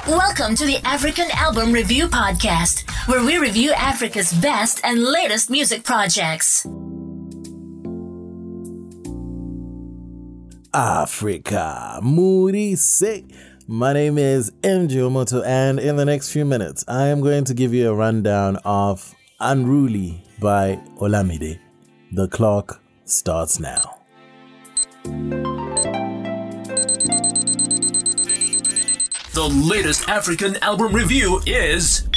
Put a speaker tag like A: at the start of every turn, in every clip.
A: Welcome to the African Album Review Podcast, where we review Africa's best and latest music projects.
B: Africa, Moody Sick. My name is MJ Omoto, and in the next few minutes, I am going to give you a rundown of Unruly by Olamide. The clock starts now.
C: The latest African album review is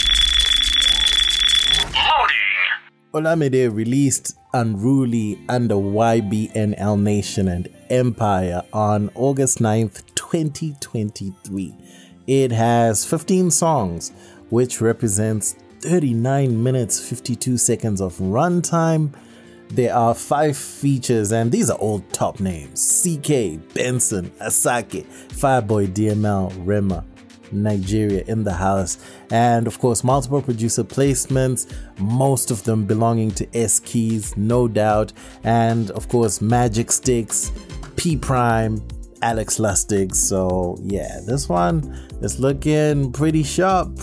C: loading.
B: Olamide released Unruly under YBNL Nation and Empire on August 9th, 2023. It has 15 songs, which represents 39 minutes 52 seconds of runtime. There are 5 features, and these are all top names: CK, Benson, Asake, Fireboy, DML, Rema, Nigeria in the house, and of course multiple producer placements, most of them belonging to S Keys, no doubt, and of course Magic Sticks, P Prime, Alex Lustig. So yeah, this one is looking pretty sharp.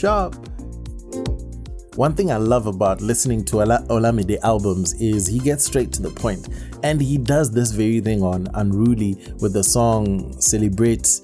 B: One thing I love about listening to Olamide albums is he gets straight to the point, and he does this very thing on Unruly with the song Celebrate.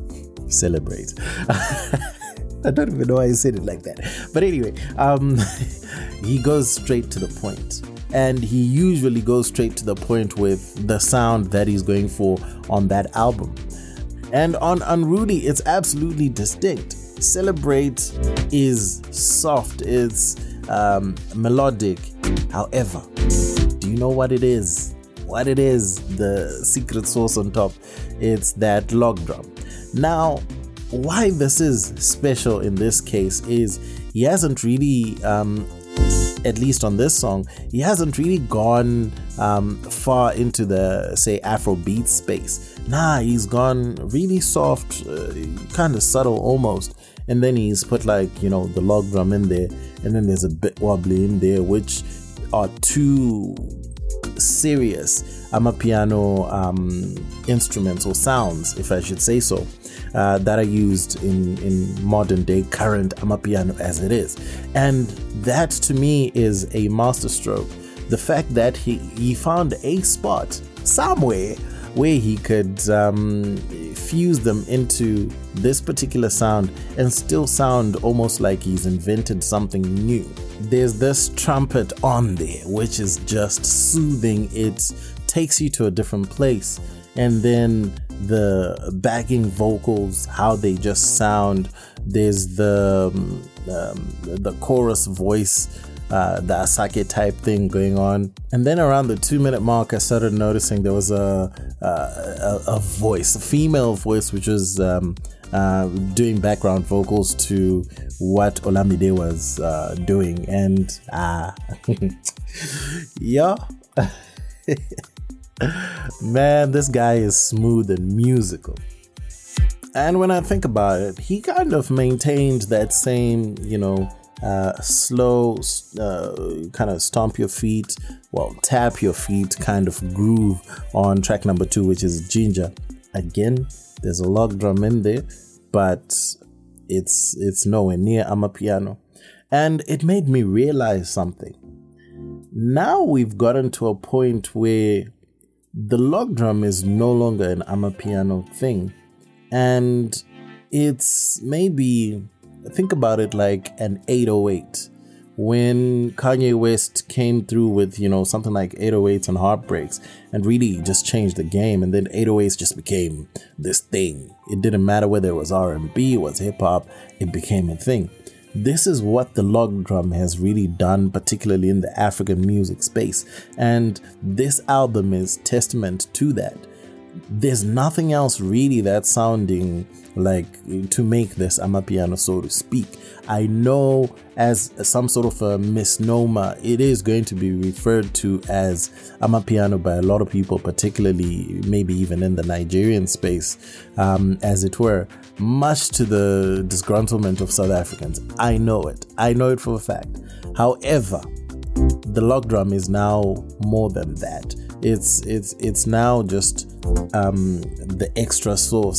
B: I don't even know why I said it like that. But anyway, he goes straight to the point, and he usually goes straight to the point with the sound that he's going for on that album. And on Unruly, it's absolutely distinct. Celebrate is soft, it's melodic. However, do you know what it is? The secret sauce on top. It's that log drum. Now, why this is special in this case is he hasn't really, at least on this song, he hasn't really gone far into the, say, Afrobeat space. Nah, he's gone really soft, kind of subtle almost. And then he's put the log drum in there, and then there's a bit wobbly in there, which are two serious amapiano instruments or sounds, if I should say so, that are used in modern day current amapiano as it is. And that to me is a masterstroke. The fact that he found a spot somewhere where he could fuse them into this particular sound and still sound almost like he's invented something new. There's this trumpet on there, which is just soothing. It takes you to a different place. And then the backing vocals, how they just sound. There's the chorus voice, the Asake type thing going on. And then around the 2-minute mark, I started noticing there was a voice, a female voice, which was doing background vocals to what Olamide was doing. And yeah. Man, this guy is smooth and musical. And when I think about it, he kind of maintained that same, slow, kind of stomp your feet, tap your feet kind of groove on track number 2, which is Ginger. Again, there's a log drum in there, but it's nowhere near amapiano. And it made me realize something. Now we've gotten to a point where the log drum is no longer an amapiano thing. And it's maybe, think about it like an 808. When Kanye West came through with, something like 808s and Heartbreaks and really just changed the game. And then 808s just became this thing. It didn't matter whether it was R&B, it was hip hop, it became a thing. This is what the log drum has really done, particularly in the African music space. And this album is testament to that. There's nothing else really that's sounding like to make this amapiano, so to speak. I know as some sort of a misnomer, it is going to be referred to as amapiano by a lot of people, particularly maybe even in the Nigerian space, as it were, much to the disgruntlement of South Africans. I know it for a fact. However, the log drum is now more than that. It's now just the extra sauce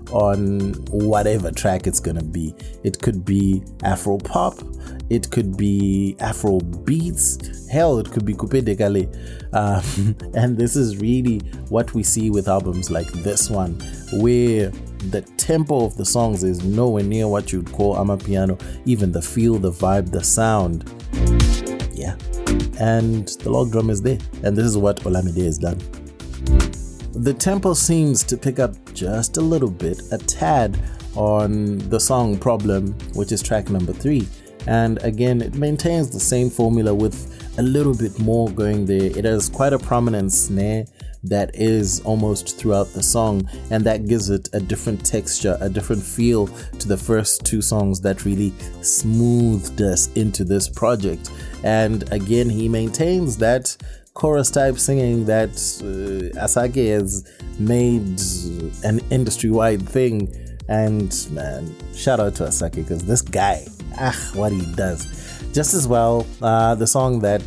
B: on whatever track it's gonna be. It could be Afro pop, it could be Afro beats, hell, it could be Coupe de Calais. And this is really what we see with albums like this one, where the tempo of the songs is nowhere near what you'd call amapiano, even the feel, the vibe, the sound. Yeah. And the log drum is there. And this is what Olamide has done. The tempo seems to pick up just a little bit, a tad, on the song Problem, which is track number 3. And again, it maintains the same formula with a little bit more going there. It has quite a prominent snare that is almost throughout the song, and that gives it a different texture, a different feel to the first 2 songs that really smoothed us into this project. And again, he maintains that chorus type singing that Asake has made an industry-wide thing. And man, shout out to Asake, because this guy, what he does. Just as well, the song that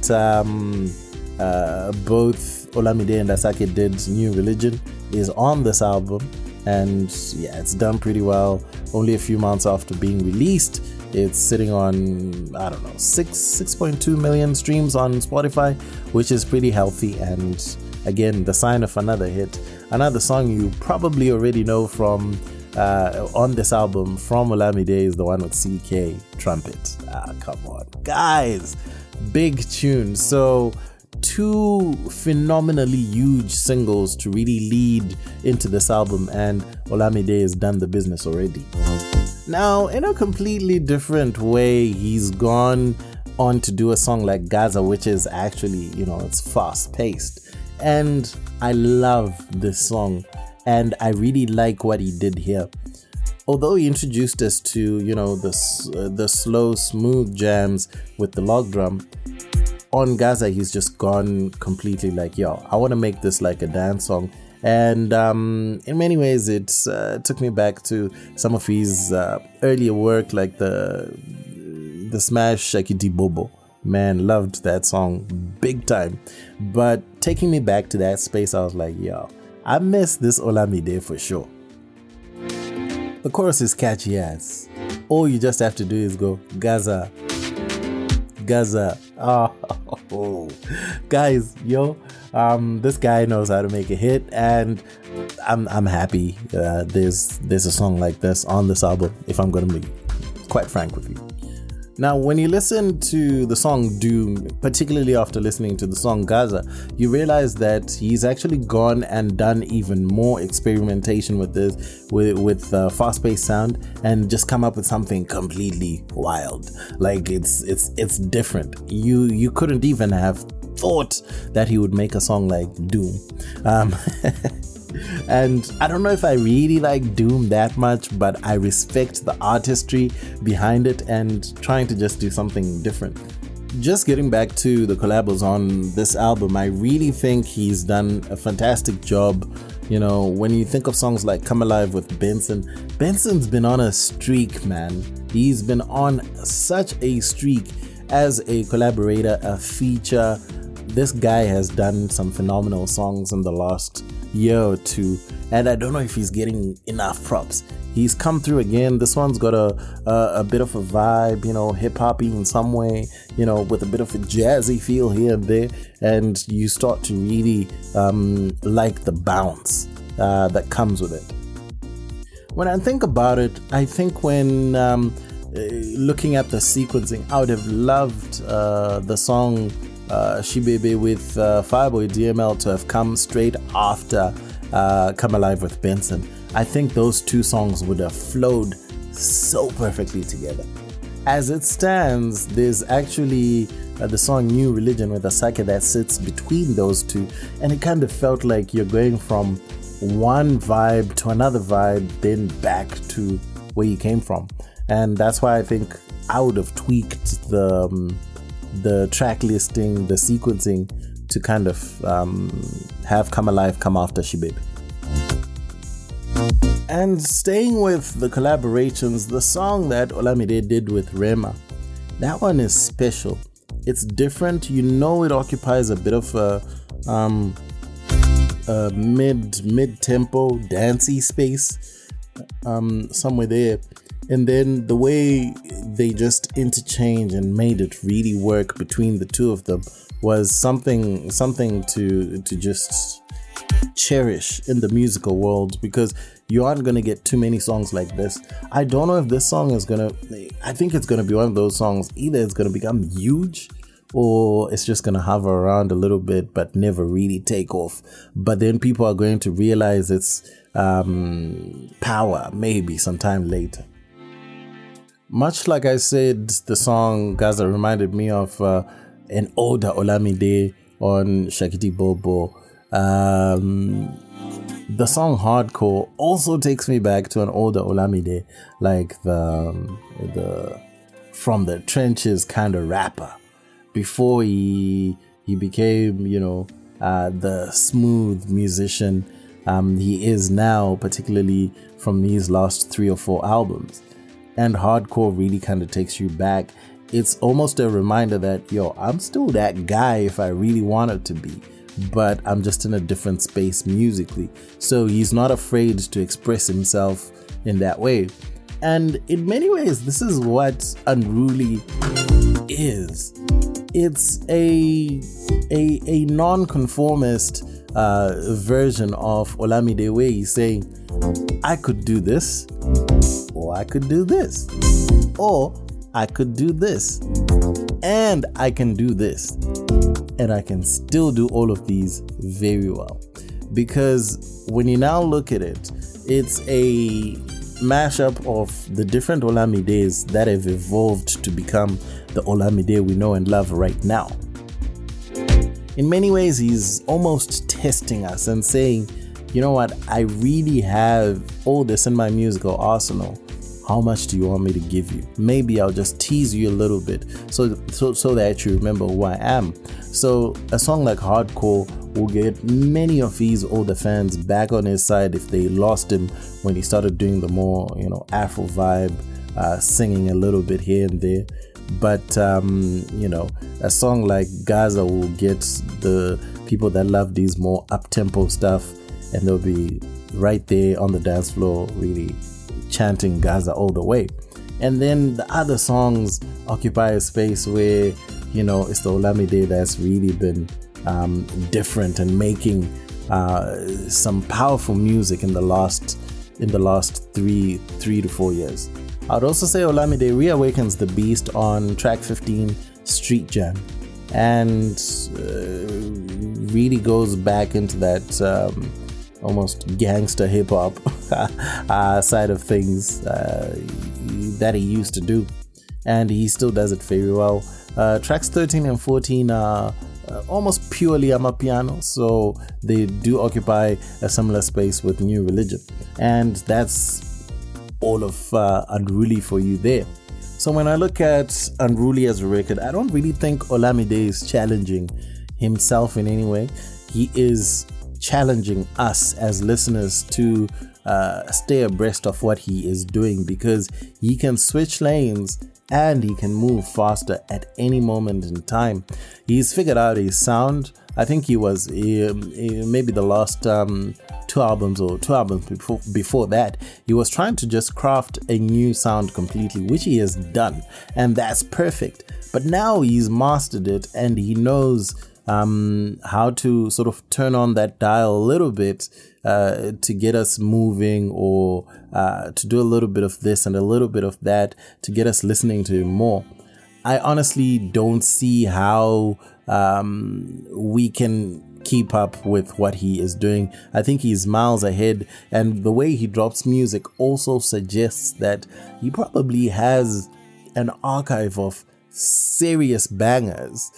B: both Olamide and Asake did, New Religion, is on this album. And yeah, it's done pretty well. Only a few months after being released, it's sitting on, 6.2 million streams on Spotify, which is pretty healthy. And again, the sign of another hit. Another song you probably already know from on this album from Olamide is the one with CK, Trumpet. Come on, guys, big tune. So 2 phenomenally huge singles to really lead into this album, and Olamide has done the business already. Now, in a completely different way, he's gone on to do a song like Gaza, which is actually, it's fast paced. And I love this song, and I really like what he did here. Although he introduced us to, the slow, smooth jams with the log drum, on Gaza, he's just gone completely like, I want to make this like a dance song. And in many ways, it took me back to some of his earlier work, like the smash Shakiti Bobo. Man, loved that song big time. But taking me back to that space, I was like, I miss this Olamide for sure. The chorus is catchy as. All you just have to do is go, Gaza. Gaza. Oh, guys, this guy knows how to make a hit, and I'm happy there's a song like this on this album, if I'm gonna be quite frank with you. Now, when you listen to the song Doom, particularly after listening to the song Gaza, you realize that he's actually gone and done even more experimentation with this, with fast-paced sound, and just come up with something completely wild. Like it's different. You couldn't even have thought that he would make a song like Doom. And I don't know if I really like Doom that much, but I respect the artistry behind it and trying to just do something different. Just getting back to the collabs on this album, I really think he's done a fantastic job. When you think of songs like Come Alive with Benson's been on a streak, man. He's been on such a streak as a collaborator, a feature. This guy has done some phenomenal songs in the last year or 2, and I don't know if he's getting enough props. He's come through again. This one's got a bit of a vibe, hip-hoppy in some way, with a bit of a jazzy feel here and there, and you start to really like the bounce that comes with it. When I think about it, I think when looking at the sequencing, I would have loved the song Shibebe with Fireboy DML to have come straight after Come Alive with Benson. I think those 2 songs would have flowed so perfectly together. As it stands, there's actually the song New Religion with Asake that sits between those 2, and it kind of felt like you're going from one vibe to another vibe, then back to where you came from. And that's why I think I would have tweaked the track listing, the sequencing, to kind of have Come Alive come after Shibebe. And staying with the collaborations, the song that Olamide did with Rema, that one is special. It's different. It occupies a bit of a mid-tempo dancey space. somewhere there. And then the way they just interchange and made it really work between the two of them was something to just cherish in the musical world, because you aren't going to get too many songs like this. I don't know if this song is going to, I think it's going to be one of those songs, either it's going to become huge or it's just going to hover around a little bit but never really take off. But then people are going to realize its power maybe sometime later. Much like I said, the song Gaza reminded me of an older Olamide on Shakiti Bobo. The song Hardcore also takes me back to an older Olamide, like the from the trenches kind of rapper, before he became, the smooth musician he is now, particularly from these last 3 or 4 albums. And Hardcore really kind of takes you back. It's almost a reminder that, I'm still that guy if I really wanted to be, but I'm just in a different space musically. So he's not afraid to express himself in that way. And in many ways, this is what Unruly is. It's a non-conformist version of Olamide, where he's saying, I could do this, or I could do this, or I could do this, and I can do this, and I can still do all of these very well. Because when you now look at it, it's a mashup of the different Olamides that have evolved to become the Olamide we know and love right now. In many ways, he's almost testing us and saying, you know what, I really have all this in my musical arsenal. How much do you want me to give you? Maybe I'll just tease you a little bit so that you remember who I am. So a song like Hardcore will get many of these older fans back on his side if they lost him when he started doing the more, Afro vibe, singing a little bit here and there. But, a song like Gaza will get the people that love these more up-tempo stuff, and they'll be right there on the dance floor really chanting Gaza all the way. And then the other songs occupy a space where, it's the Olamide that's really been different and making some powerful music in the last 3 to 4 years. I'd also say Olamide reawakens the beast on track 15, Street Jam, and really goes back into that almost gangster hip-hop side of things that he used to do, and he still does it very well. Tracks 13 and 14 are almost purely Amapiano, so they do occupy a similar space with New Religion, and that's all of Unruly for you there. So when I look at Unruly as a record, I don't really think Olamide is challenging himself in any way. He is challenging us as listeners to stay abreast of what he is doing, because he can switch lanes and he can move faster at any moment in time. He's figured out his sound. I think he was maybe the last 2 albums or 2 albums before that, he was trying to just craft a new sound completely, which he has done, and that's perfect. But now he's mastered it, and he knows how to sort of turn on that dial a little bit to get us moving, or to do a little bit of this and a little bit of that to get us listening to him more. I honestly don't see how we can keep up with what he is doing. I think he's miles ahead, and the way he drops music also suggests that he probably has an archive of serious bangers,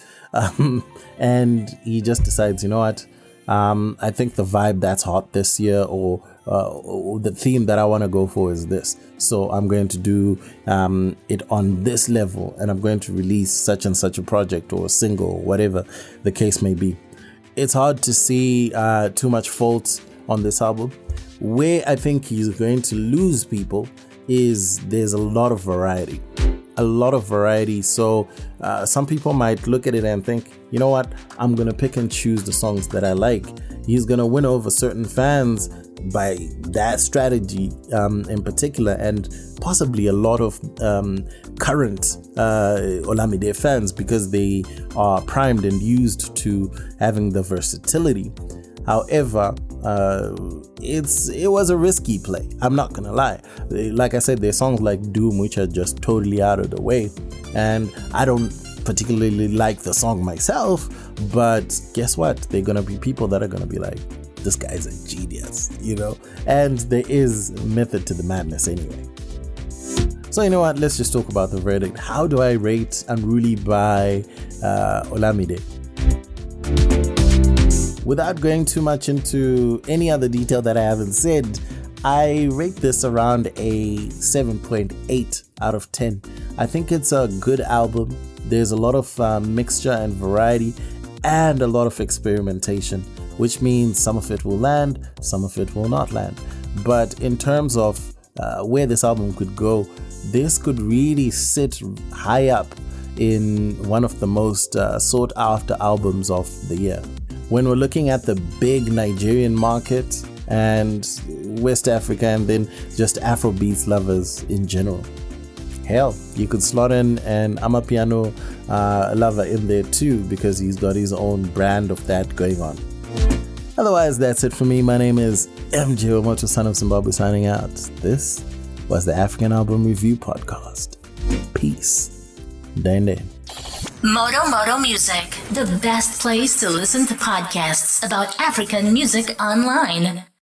B: and he just decides, you know what, I think the vibe that's hot this year, or the theme that I want to go for is this, so I'm going to do it on this level, and I'm going to release such and such a project or a single, whatever the case may be. It's hard to see too much fault on this album. Where I think he's going to lose people is there's a lot of variety. So some people might look at it and think, you know what, I'm going to pick and choose the songs that I like. He's going to win over certain fans by that strategy in particular, and possibly a lot of current Olamide fans, because they are primed and used to having the versatility. However, it was a risky play. I'm not gonna lie. Like I said, there's songs like Doom which are just totally out of the way, and I don't particularly like the song myself, but guess what? There are gonna be people that are gonna be like, this guy's a genius, and there is method to the madness anyway. So you know what, let's just talk about the verdict. How do I rate Unruly by Olamide? Without going too much into any other detail that I haven't said, I rate this around a 7.8 out of 10. I think it's a good album. There's a lot of mixture and variety and a lot of experimentation, which means some of it will land, some of it will not land. But in terms of where this album could go, this could really sit high up in one of the most sought after albums of the year. When we're looking at the big Nigerian market and West Africa, and then just Afrobeats lovers in general, hell, you could slot in an Amapiano lover in there too, because he's got his own brand of that going on. Otherwise, that's it for me. My name is MJ Omoto, son of Zimbabwe, signing out. This was the African Album Review Podcast. Peace. Dende.
A: Moto Music, the best place to listen to podcasts about African music online.